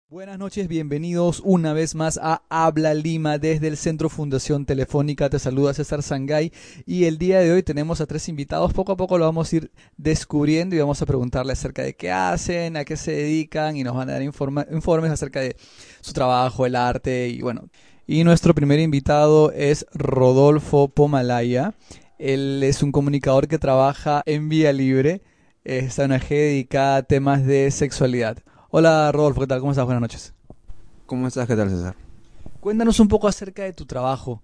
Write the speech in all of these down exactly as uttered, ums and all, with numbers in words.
Buenas noches, bienvenidos una vez más a Habla Lima desde el Centro Fundación Telefónica. Te saluda César Sangay y el día de hoy tenemos a tres invitados. Poco a poco lo vamos a ir descubriendo y vamos a preguntarle acerca de qué hacen, a qué se dedican y nos van a dar informa- informes acerca de su trabajo, el arte y bueno. Y nuestro primer invitado es Rodolfo Pomalaya. Él es un comunicador que trabaja en Vía Libre. Es una O N G dedicada a temas de sexualidad. Hola Rodolfo, ¿qué tal? ¿Cómo estás? Buenas noches. ¿Cómo estás? ¿Qué tal, César? Cuéntanos un poco acerca de tu trabajo.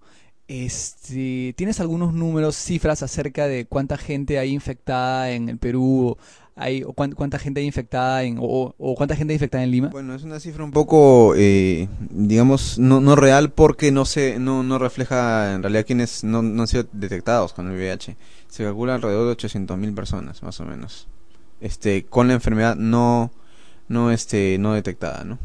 Este, ¿tienes algunos números, cifras acerca de cuánta gente hay infectada en el Perú? Hay, o cuán- cuánta gente hay infectada en, o, o cuánta gente hay infectada en Lima? Bueno, es una cifra un poco, eh, digamos, no, no real porque no se, no, no refleja en realidad quienes no, no han sido detectados con el V I H. Se calcula alrededor de ochocientos mil personas, más o menos, este, con la enfermedad no, no, este, no detectada, ¿no?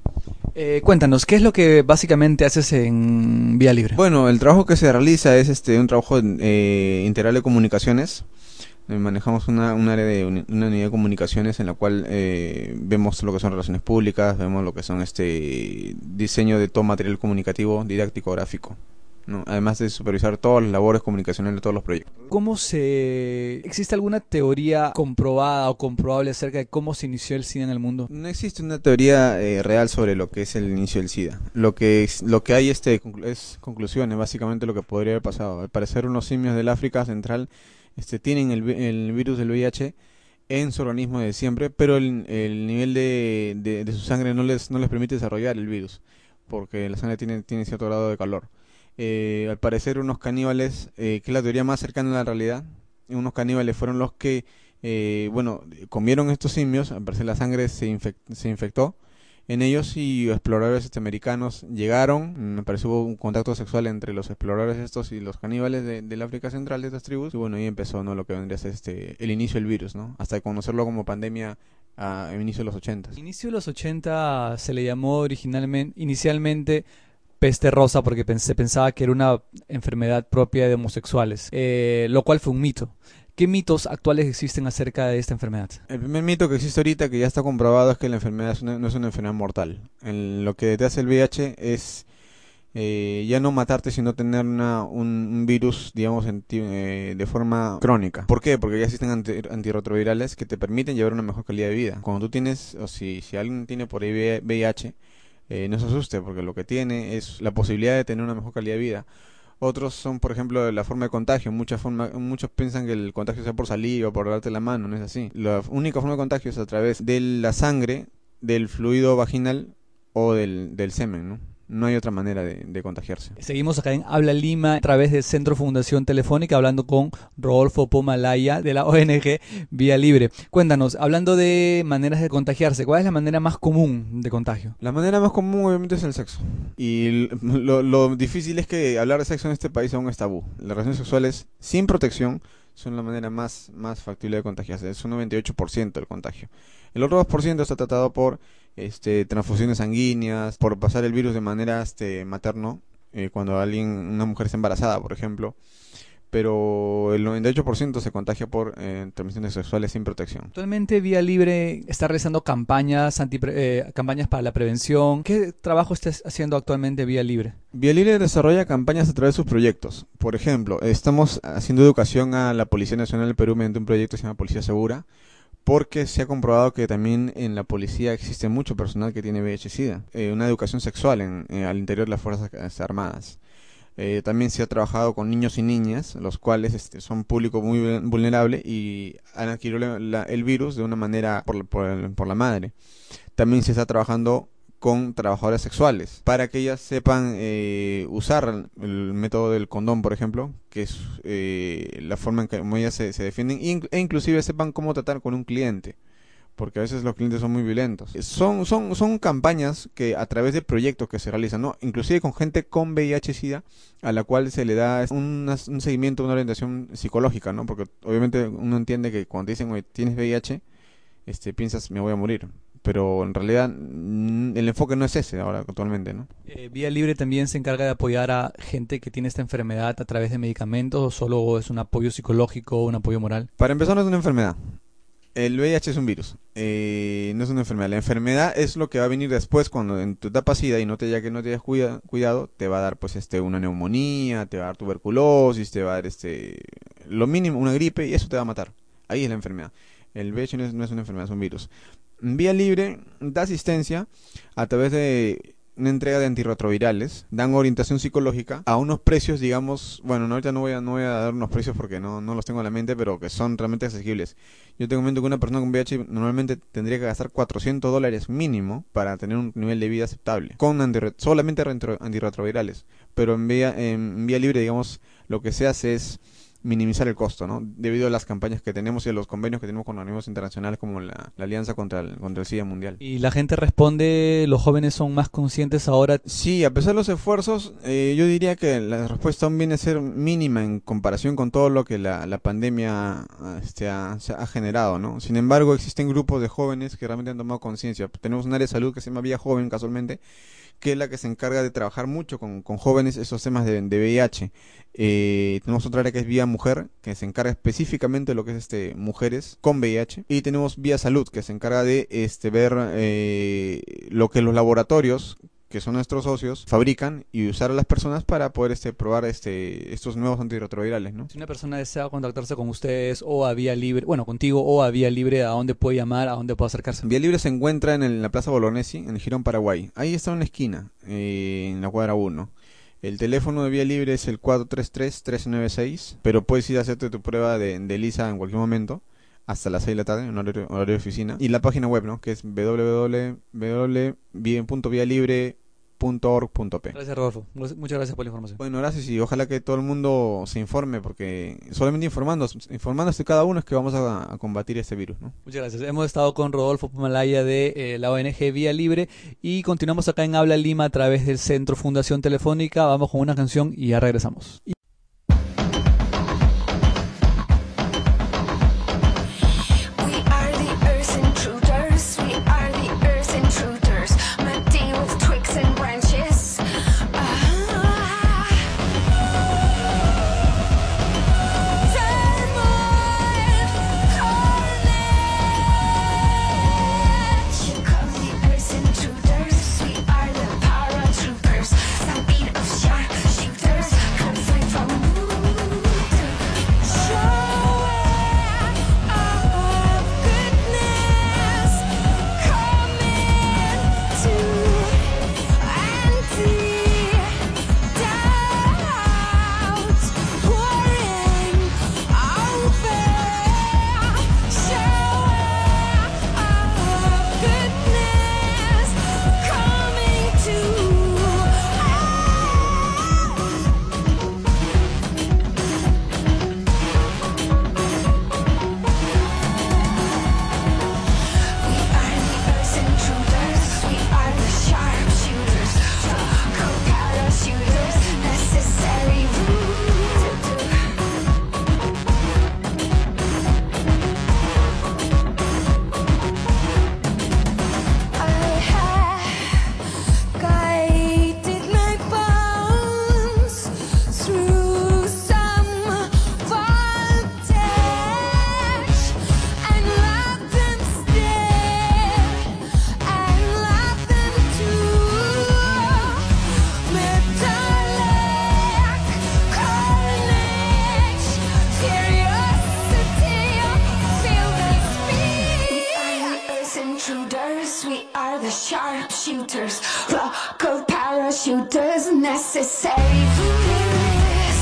Eh, cuéntanos, ¿qué es lo que básicamente haces en Vía Libre? Bueno, el trabajo que se realiza es este, un trabajo eh, integral de comunicaciones. Eh, Manejamos una, un área de uni- una unidad de comunicaciones en la cual eh, vemos lo que son relaciones públicas, vemos lo que son este diseño de todo material comunicativo, didáctico, gráfico, ¿no? Además de supervisar todas las labores comunicacionales de todos los proyectos. ¿Cómo se... ¿Existe alguna teoría comprobada o comprobable acerca de cómo se inició el SIDA en el mundo? No existe una teoría eh, real sobre lo que es el inicio del SIDA. Lo que es- lo que hay este conclu- es conclusiones, básicamente lo que podría haber pasado. Al parecer unos simios del África Central este tienen el, vi- el virus del V I H en su organismo de siempre, pero el, el nivel de, de, de su sangre no les, no les permite desarrollar el virus, porque la sangre tiene, tiene cierto grado de calor. Eh, al parecer unos caníbales, eh, que es la teoría más cercana a la realidad, unos caníbales fueron los que, eh, bueno, comieron estos simios, al parecer la sangre se, infec- se infectó en ellos y exploradores este, americanos llegaron, me parece hubo un contacto sexual entre los exploradores estos y los caníbales de, del África Central de estas tribus y bueno, ahí empezó, ¿no?, lo que vendría a ser este, el inicio del virus, ¿no? Hasta conocerlo como pandemia a, a inicio de los ochentas. Al inicio de los ochenta se le llamó originalmente, inicialmente peste rosa porque pens- se pensaba que era una enfermedad propia de homosexuales, eh, lo cual fue un mito. ¿Qué mitos actuales existen acerca de esta enfermedad? El primer mito que existe ahorita, que ya está comprobado, es que la enfermedad es una- no es una enfermedad mortal. En lo que te hace el V I H es eh, ya no matarte, sino tener una, un, un virus, digamos, en ti- eh, de forma crónica. ¿Por qué? Porque ya existen anti- antirretrovirales que te permiten llevar una mejor calidad de vida. Cuando tú tienes, o si, si alguien tiene por ahí V I H, eh, no se asuste, porque lo que tiene es la posibilidad de tener una mejor calidad de vida. Otros son, por ejemplo, la forma de contagio. Muchas forma, muchos piensan que el contagio sea por salir o por darte la mano, no es así. La única forma de contagio es a través de la sangre, del fluido vaginal o del, del semen, ¿no? No hay otra manera de, de contagiarse. Seguimos acá en Habla Lima a través del Centro Fundación Telefónica hablando con Rodolfo Pomalaya de la O N G Vía Libre. Cuéntanos, hablando de maneras de contagiarse, ¿cuál es la manera más común de contagio? La manera más común obviamente es el sexo. Y l- lo, lo difícil es que hablar de sexo en este país aún es tabú. Las relaciones sexuales sin protección son la manera más, más factible de contagiarse. Es un noventa y ocho por ciento del contagio. El otro dos por ciento está tratado por este, transfusiones sanguíneas, por pasar el virus de manera este, materno, eh, cuando alguien, una mujer está embarazada, por ejemplo. Pero el noventa y ocho por ciento se contagia por eh, transmisiones sexuales sin protección. Actualmente Vía Libre está realizando campañas, anti, eh, campañas para la prevención. ¿Qué trabajo está haciendo actualmente Vía Libre? Vía Libre desarrolla campañas a través de sus proyectos. Por ejemplo, estamos haciendo educación a la Policía Nacional del Perú mediante un proyecto que se llama Policía Segura, porque se ha comprobado que también en la policía existe mucho personal que tiene V I H-Sida. Eh, una educación sexual en, eh, al interior de las Fuerzas eh, Armadas. Eh, también se ha trabajado con niños y niñas, los cuales este, son público muy vul- vulnerable y han adquirido la- la- el virus de una manera por, la- por el- por la madre. También se está trabajando con trabajadoras sexuales para que ellas sepan eh, usar el método del condón, por ejemplo, que es eh, la forma en que como ellas se, se defienden, in- e inclusive sepan cómo tratar con un cliente, porque a veces los clientes son muy violentos. Son, son, son campañas que a través de proyectos que se realizan, ¿no? Inclusive con gente con V I H-Sida, a la cual se le da una- un seguimiento, una orientación psicológica, ¿no? Porque obviamente uno entiende que cuando te dicen, oye, tienes V I H, este, piensas, me voy a morir. Pero en realidad mm, el enfoque no es ese ahora actualmente, ¿no? Eh, Vía Libre también se encarga de apoyar a gente que tiene esta enfermedad a través de medicamentos o solo es un apoyo psicológico o un apoyo moral. Para empezar, no es una enfermedad. El V I H es un virus, eh, no es una enfermedad. La enfermedad es lo que va a venir después cuando en tu etapa SIDA y no te ya que no te hayas cuida- cuidado, te va a dar pues este una neumonía, te va a dar tuberculosis, te va a dar este lo mínimo una gripe y eso te va a matar. Ahí es la enfermedad. El V I H no es, no es una enfermedad, es un virus. Vía Libre da asistencia a través de una entrega de antirretrovirales, dan orientación psicológica a unos precios, digamos, bueno, no, ahorita no voy a, no voy a dar unos precios porque no, no los tengo en la mente, pero que son realmente accesibles. Yo te comento que una persona con V I H normalmente tendría que gastar cuatrocientos dólares mínimo para tener un nivel de vida aceptable, con antirre- solamente retro- antirretrovirales, pero en vía, en vía libre, digamos, lo que se hace es minimizar el costo, ¿no? Debido a las campañas que tenemos y a los convenios que tenemos con organismos internacionales como la, la Alianza contra el, contra el SIDA Mundial. Y la gente responde, los jóvenes son más conscientes ahora. Sí, a pesar de los esfuerzos, eh, yo diría que la respuesta aún viene a ser mínima en comparación con todo lo que la, la pandemia este, ha, se ha generado, ¿no? Sin embargo, existen grupos de jóvenes que realmente han tomado conciencia. Tenemos un área de salud que se llama Vía Joven, casualmente, que es la que se encarga de trabajar mucho con, con jóvenes esos temas de, de V I H. Eh, tenemos otra área que es Vía Mujer, que se encarga específicamente de lo que es este mujeres con V I H. Y tenemos Vía Salud, que se encarga de este ver eh, lo que los laboratorios, que son nuestros socios, fabrican y usar a las personas para poder este probar este estos nuevos antirretrovirales, ¿no? Si una persona desea contactarse con ustedes o a Vía Libre, bueno, contigo o a Vía Libre, ¿a dónde puede llamar? ¿A dónde puede acercarse? Vía Libre se encuentra en, el- en la Plaza Bolognesi, en el Girón Paraguay. Ahí está en la esquina, eh, en la cuadra uno. El teléfono de Vía Libre es el cuatro tres tres, tres nueve seis, pero puedes ir a hacerte tu prueba de, de ELISA en cualquier momento, hasta las seis de la tarde, en horario, horario de oficina. Y la página web, ¿no? Que es w w w punto vía libre punto org punto p. Gracias, Rodolfo. Muchas gracias por la información. Bueno, gracias y ojalá que todo el mundo se informe, porque solamente informando, informándose cada uno es que vamos a, a combatir este virus, ¿no? Muchas gracias. Hemos estado con Rodolfo Pumalaya de eh, la O N G Vía Libre y continuamos acá en Habla Lima a través del Centro Fundación Telefónica. Vamos con una canción y ya regresamos. Y Sharpshooters, flock of parachuters necessary for this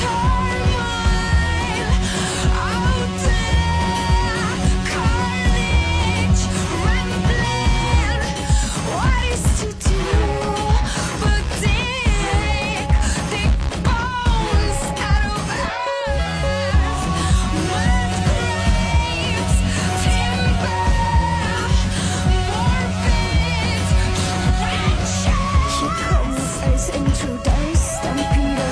turmoil, out there, carnage, rambling. What is to do but dig, dig bones out of earth, mud graves, timber, morbid trenches. Here comes as intruders, stampede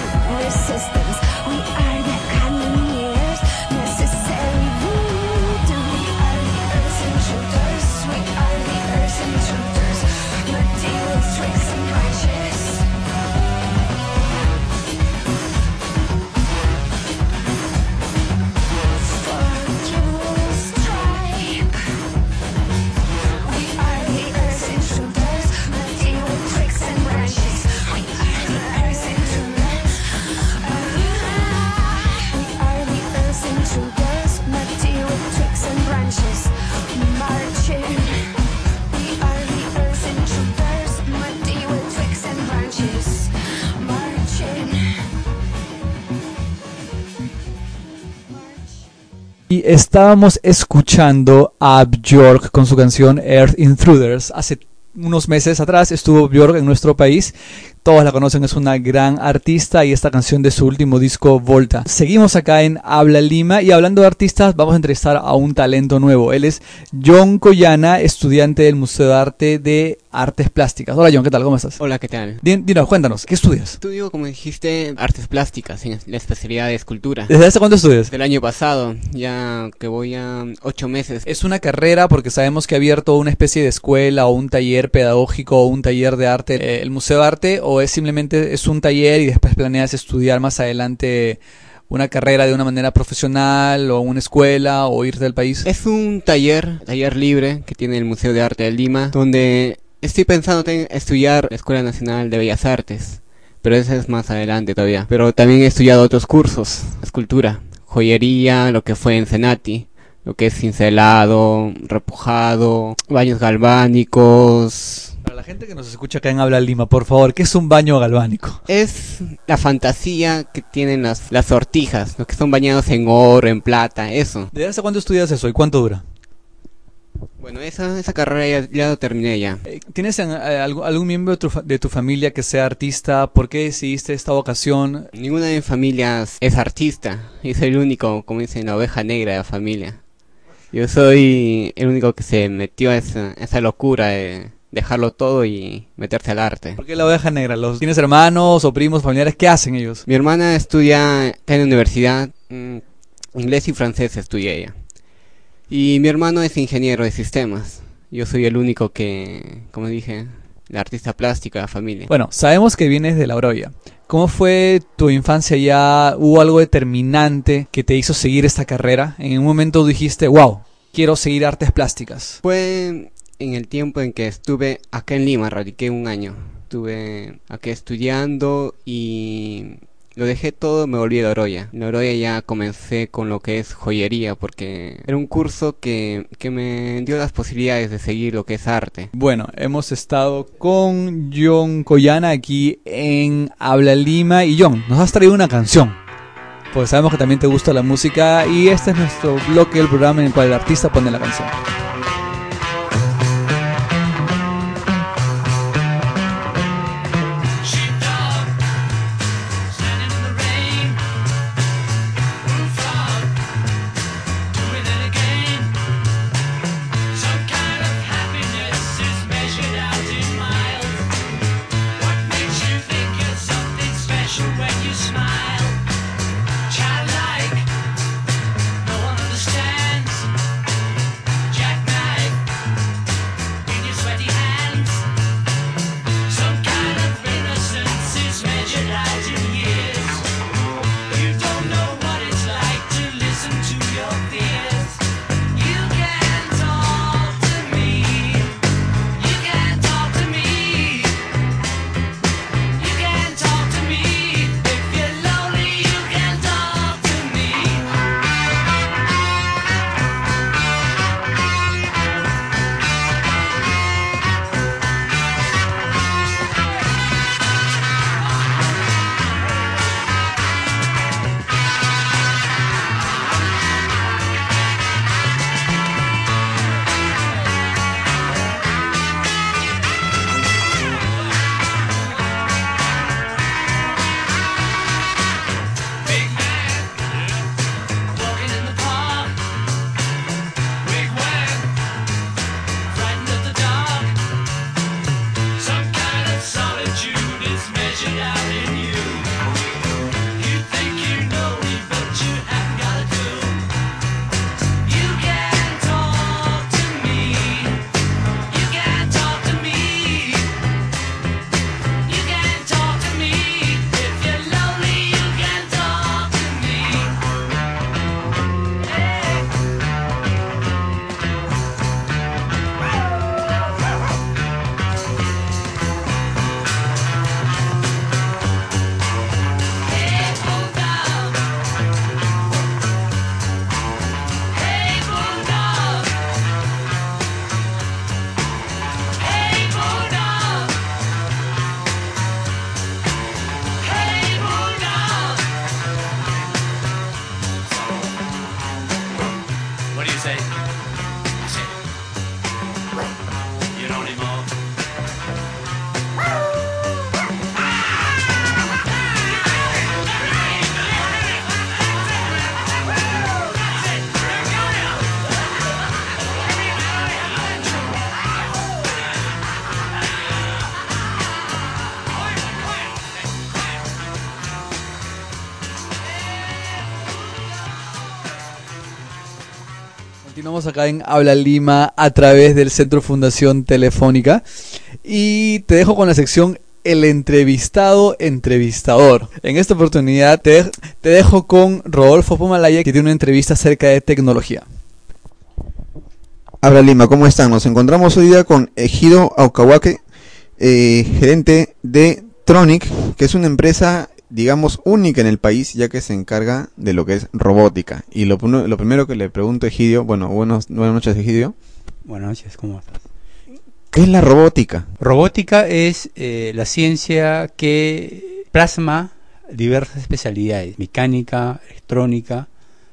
Y estábamos escuchando a Björk con su canción Earth Intruders. Hace unos meses atrás estuvo Björk en nuestro país. Todos la conocen, es una gran artista, y esta canción de su último disco, Volta. Seguimos acá en Habla Lima, y hablando de artistas, vamos a entrevistar a un talento nuevo. Él es John Collana, estudiante del Museo de Arte de Artes Plásticas. Hola John, ¿qué tal? ¿Cómo estás? Hola, ¿qué tal? Din- Dinos, cuéntanos, ¿qué estudias? Estudio, como dijiste, artes plásticas, en la especialidad de escultura. ¿Desde hace cuánto estudias? Del año pasado, ya que voy a ocho meses. ¿Es una carrera? Porque sabemos que ha abierto una especie de escuela o un taller pedagógico o un taller de arte, eh, el Museo de Arte, o es simplemente es un taller y después planeas estudiar más adelante una carrera de una manera profesional o una escuela o irte del país? Es un taller, taller libre que tiene el Museo de Arte de Lima, donde estoy pensando en estudiar la Escuela Nacional de Bellas Artes, pero ese es más adelante todavía. Pero también he estudiado otros cursos, escultura, joyería, lo que fue en Cenati, lo que es cincelado, repujado, baños galvánicos. Para la gente que nos escucha acá en Habla Lima, por favor, ¿qué es un baño galvánico? Es la fantasía que tienen las, las sortijas, los que son bañados en oro, en plata, eso. ¿Desde hace cuánto estudias eso y cuánto dura? Bueno, esa, esa carrera ya, ya lo terminé ya. Eh, ¿Tienes en, eh, algún, algún miembro de tu, fa- de tu familia que sea artista? ¿Por qué decidiste esta vocación? Ninguna de mis familias es artista, y soy el único, como dicen, la oveja negra de la familia. Yo soy el único que se metió a esa, esa locura de dejarlo todo y meterse al arte. ¿Por qué la oveja negra? ¿Los tienes hermanos o primos, familiares? ¿Qué hacen ellos? Mi hermana estudia en la universidad, mm, inglés y francés estudia ella. Y mi hermano es ingeniero de sistemas. Yo soy el único que, como dije, la artista plástica de la familia. Bueno, sabemos que vienes de La Oroya. ¿Cómo fue tu infancia allá? ¿Hubo algo determinante que te hizo seguir esta carrera? ¿En un momento dijiste, wow, quiero seguir artes plásticas? Fue en el tiempo en que estuve acá en Lima, radiqué un año. Estuve acá estudiando y lo dejé todo, me volví a La Oroya. En La Oroya ya comencé con lo que es joyería, porque era un curso que, que me dio las posibilidades de seguir lo que es arte. Bueno, hemos estado con John Collana aquí en Habla Lima. Y John, nos has traído una canción, pues sabemos que también te gusta la música, y este es nuestro bloque del programa en el cual el artista pone la canción. Childlike, no one understands. Jack Continuamos acá en Habla Lima a través del Centro Fundación Telefónica y te dejo con la sección El entrevistado entrevistador. En esta oportunidad te, te dejo con Rodolfo Pomalaya, que tiene una entrevista acerca de tecnología. Habla Lima, ¿cómo están? Nos encontramos hoy día con Egidio Aucahuaque, eh, gerente de Tronic, que es una empresa, digamos, única en el país, ya que se encarga de lo que es robótica. Y lo, lo primero que le pregunto a Egidio, bueno, buenos, buenas noches, Egidio. Buenas noches, ¿cómo estás? ¿Qué es la robótica? Robótica es eh, la ciencia que plasma diversas especialidades: mecánica, electrónica,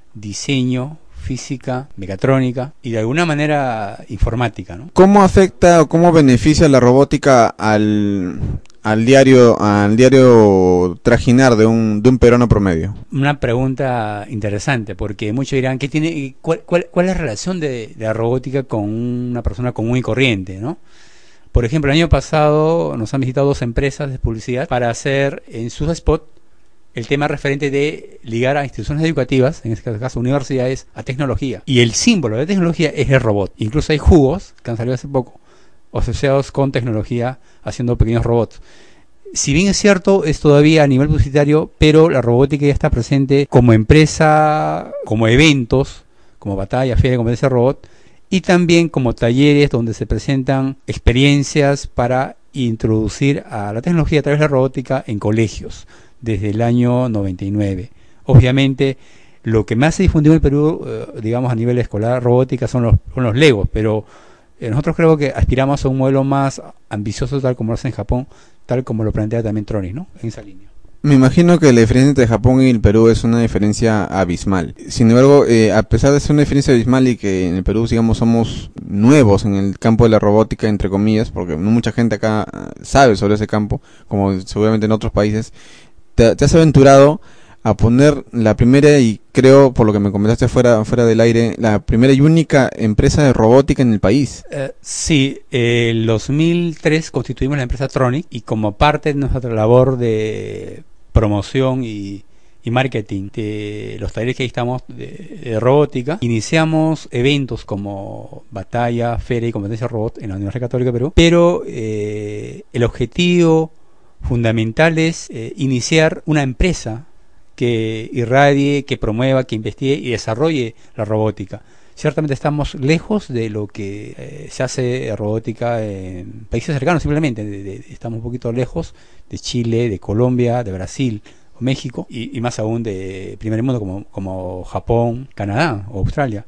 diseño, física, mecatrónica y de alguna manera informática, ¿no? ¿Cómo afecta o cómo beneficia la robótica al, al diario al diario trajinar de un de un peruano promedio? Una pregunta interesante, porque muchos dirán, ¿qué tiene, cuál, cuál, cuál es la relación de, de la robótica con una persona común y corriente, ¿no? Por ejemplo, el año pasado nos han visitado dos empresas de publicidad para hacer en sus spots el tema referente de ligar a instituciones educativas, en este caso universidades, a tecnología. Y el símbolo de tecnología es el robot. Incluso hay jugos que han salido hace poco asociados con tecnología, haciendo pequeños robots. Si bien es cierto, es todavía a nivel publicitario, pero la robótica ya está presente como empresa, como eventos, como batalla, feria, competencia de robot, y también como talleres donde se presentan experiencias para introducir a la tecnología a través de la robótica en colegios, desde el año noventa y nueve. Obviamente, lo que más se difundió en el Perú, eh, digamos a nivel escolar, robótica, son los, son los Legos, pero eh, nosotros creo que aspiramos a un modelo más ambicioso, tal como lo hace en Japón, tal como lo plantea también Tronic, ¿no? En esa línea. Me imagino que la diferencia entre Japón y el Perú es una diferencia abismal. Sin embargo, eh, a pesar de ser una diferencia abismal y que en el Perú, digamos, somos nuevos en el campo de la robótica, entre comillas, porque no mucha gente acá sabe sobre ese campo, como seguramente en otros países, te, te has aventurado a poner la primera, y creo, por lo que me comentaste fuera, fuera del aire, la primera y única empresa de robótica en el país. Eh, sí, eh, en dos mil tres constituimos la empresa Tronic y como parte de nuestra labor de promoción y, y marketing de los talleres que ahí estamos de, de robótica, iniciamos eventos como batalla, feria y competencia robot en la Universidad Católica de Perú, pero eh, el objetivo fundamental es eh, iniciar una empresa que irradie, que promueva, que investigue y desarrolle la robótica. Ciertamente estamos lejos de lo que eh, se hace robótica en países cercanos, simplemente de, de, estamos un poquito lejos de Chile, de Colombia, de Brasil o México, y, y más aún de primer mundo como, como Japón, Canadá o Australia.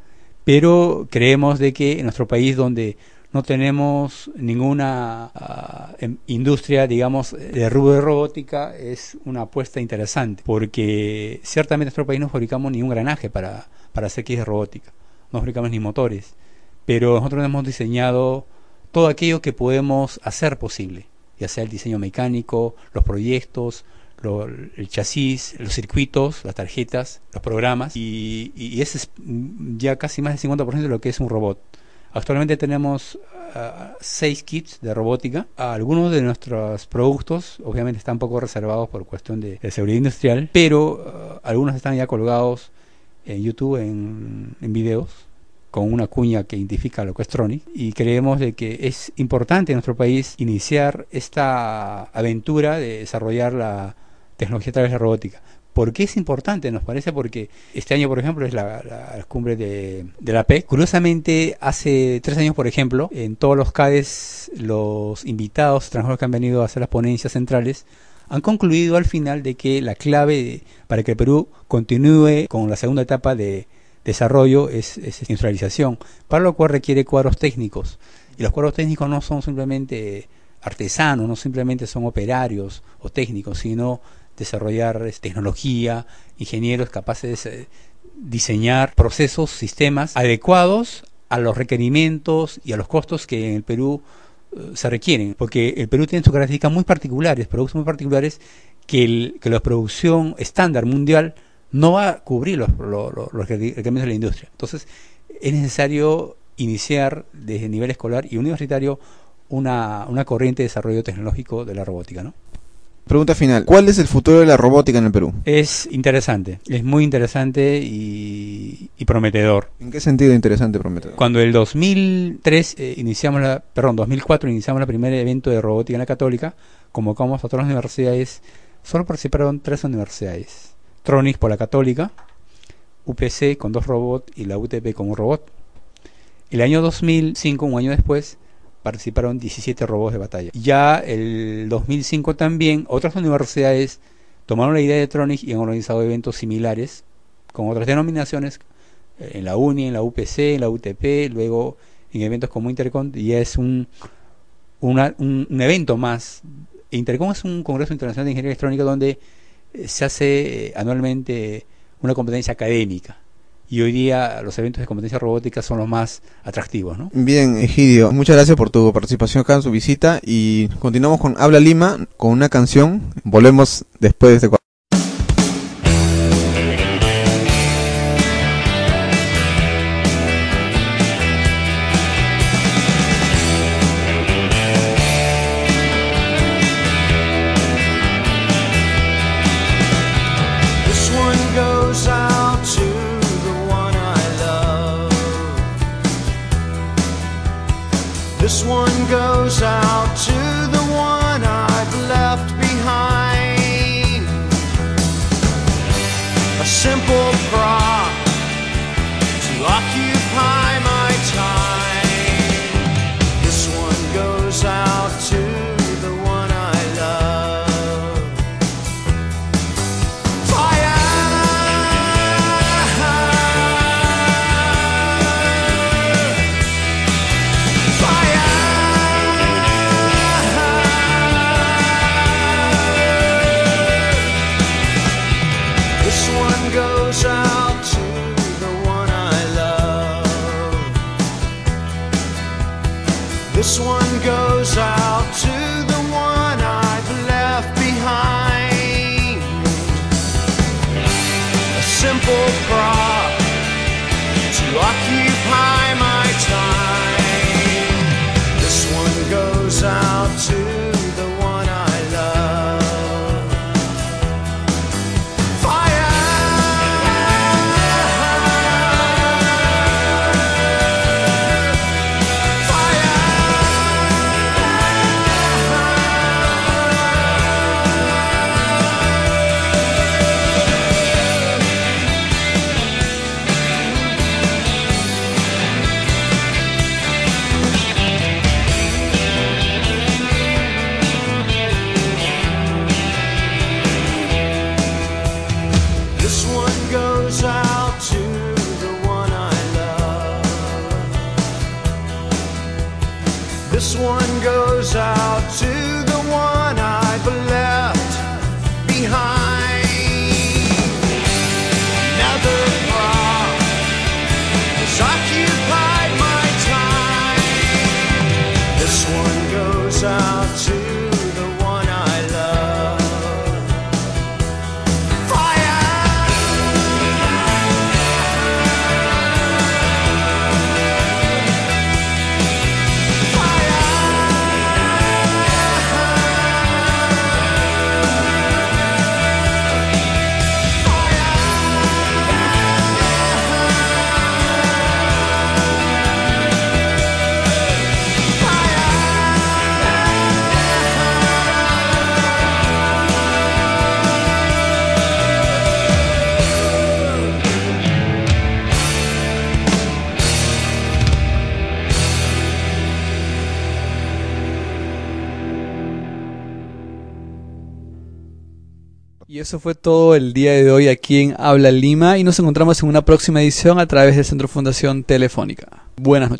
Pero creemos de que en nuestro país, donde no tenemos ninguna uh, em, industria, digamos, de rubro de robótica, es una apuesta interesante, porque ciertamente en nuestro país no fabricamos ni un engranaje para, para hacer kits de robótica, no fabricamos ni motores, pero nosotros hemos diseñado todo aquello que podemos hacer posible, ya sea el diseño mecánico, los proyectos, lo, el chasis, los circuitos, las tarjetas, los programas, y, y ese es ya casi más del cincuenta por ciento de lo que es un robot. Actualmente tenemos uh, seis kits de robótica. Algunos de nuestros productos obviamente están un poco reservados por cuestión de, de seguridad industrial, pero uh, algunos están ya colgados en YouTube en, en videos con una cuña que identifica lo que es Tronic, y creemos de que es importante en nuestro país iniciar esta aventura de desarrollar la tecnología a través de la robótica. ¿Por qué es importante? Nos parece porque este año, por ejemplo, es la, la cumbre de, de la P E C. Curiosamente, hace tres años, por ejemplo, en todos los CADES, los invitados extranjeros que han venido a hacer las ponencias centrales han concluido al final de que la clave de, para que el Perú continúe con la segunda etapa de desarrollo es, es industrialización, para lo cual requiere cuadros técnicos. Y los cuadros técnicos no son simplemente artesanos, no simplemente son operarios o técnicos, sino desarrollar tecnología, ingenieros capaces de diseñar procesos, sistemas adecuados a los requerimientos y a los costos que en el Perú uh, se requieren, porque el Perú tiene sus características muy particulares, productos muy particulares que, el, que la producción estándar mundial no va a cubrir los, los, los requerimientos de la industria. Entonces es necesario iniciar desde el nivel escolar y universitario una, una corriente de desarrollo tecnológico de la robótica, ¿no? Pregunta final. ¿Cuál es el futuro de la robótica en el Perú? Es interesante, es muy interesante y, y prometedor. ¿En qué sentido interesante, prometedor? Cuando el dos mil tres eh, iniciamos la, perdón, dos mil cuatro iniciamos el primer evento de robótica en la Católica, convocamos a todas las universidades, solo participaron tres universidades. Tronix por la Católica, U P C con dos robots y la U T P con un robot. El año dos mil cinco, un año después, participaron diecisiete robots de batalla. Ya el dos mil cinco también, otras universidades tomaron la idea de Tronix y han organizado eventos similares con otras denominaciones, eh, en la UNI, en la U P C, en la U T P, luego en eventos como Intercon, y es un, una, un, un evento más. Intercon es un congreso internacional de ingeniería electrónica donde eh, se hace eh, anualmente una competencia académica. Y hoy día los eventos de competencia robótica son los más atractivos, ¿no? Bien, Egidio, muchas gracias por tu participación acá en su visita y continuamos con Habla Lima con una canción. Volvemos después de este cuadro. This one goes out to the one I love. This one goes out to the one I've left behind. A simple prop to occupy my time. This one goes out to the one I love. Fire! This one goes out to the one I love. This one goes out to the one I've left behind. A simple prop to occupy my time. This one goes out to the one I love. Fire! This one goes out to the one I love. This one goes out to the one I've left behind. Another prop has occupied my time. This one goes out to the one I love. Y eso fue todo el día de hoy aquí en Habla Lima y nos encontramos en una próxima edición a través del Centro Fundación Telefónica. Buenas noches.